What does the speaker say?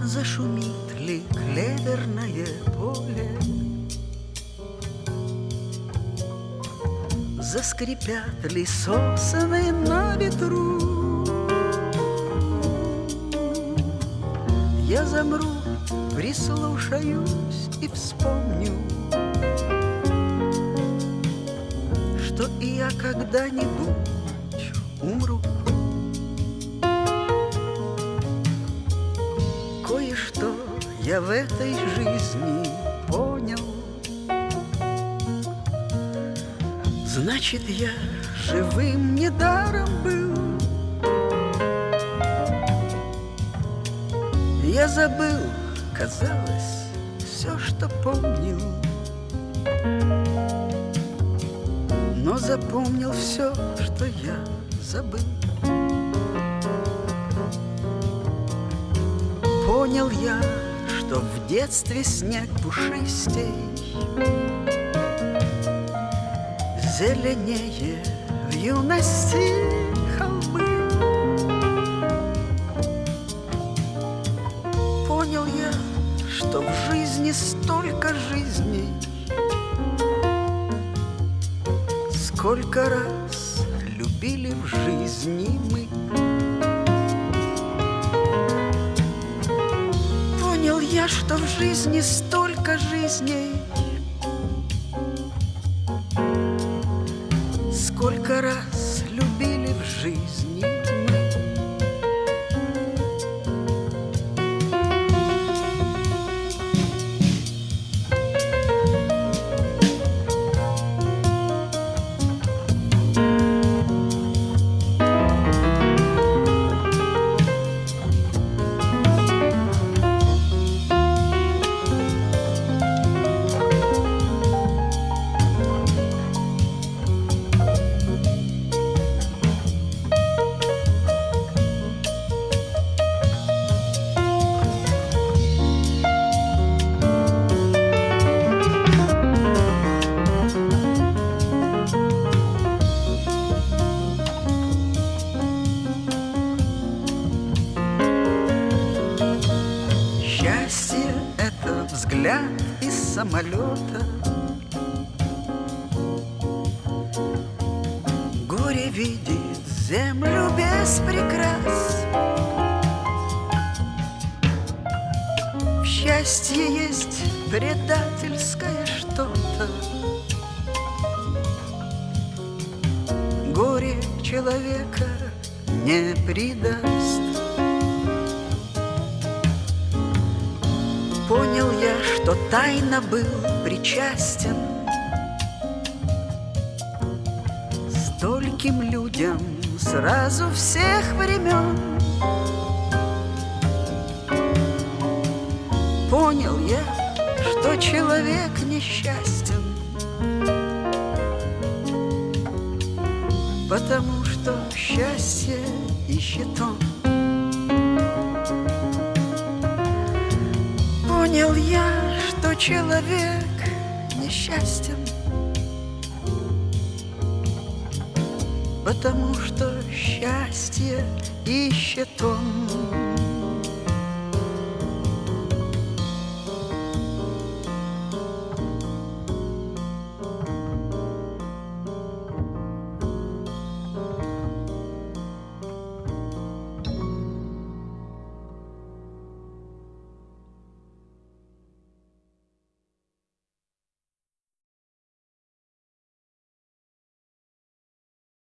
Зашумит ли клеверное поле, заскрипят ли сосны на ветру, я замру, прислушаюсь и вспомню, что и я когда-нибудь умру. Кое-что я в этой жизни понял, значит, я живым недаром был. Я забыл, казалось, все, что помнил, но запомнил все, что я забыл. Понял я, что в детстве снег пушистей зеленее в юности холмы. Понял я, что в жизни столько жизней, сколько раз любили в жизни мы. Понял я, что в жизни столько жизней, сколько раз любили в жизни мы. Счастье — это взгляд из самолета, горе видит землю без прикрас. В счастье есть предательское что-то, горе человека не предаст. Понял я, что тайно был причастен стольким людям сразу всех времен. Понял я, что человек несчастен, потому что счастье ищет он. Понял я, что человек несчастен, потому что счастье ищет он.